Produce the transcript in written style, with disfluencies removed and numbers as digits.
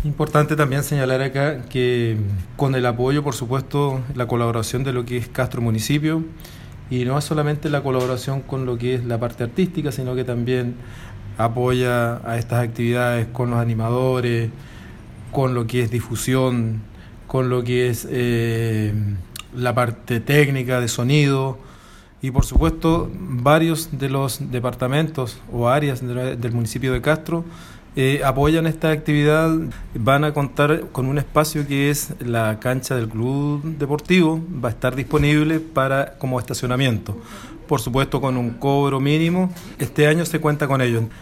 Importante también señalar acá que con el apoyo, por supuesto, la colaboración de lo que es Castro Municipio, y no es solamente la colaboración con lo que es la parte artística, sino que también apoya a estas actividades con los animadores, con lo que es difusión, con lo que es la parte técnica de sonido y por supuesto varios de los departamentos o áreas del municipio de Castro apoyan esta actividad. Van a contar con un espacio que es la cancha del club deportivo, va a estar disponible como estacionamiento, por supuesto con un cobro mínimo. Este año se cuenta con ello.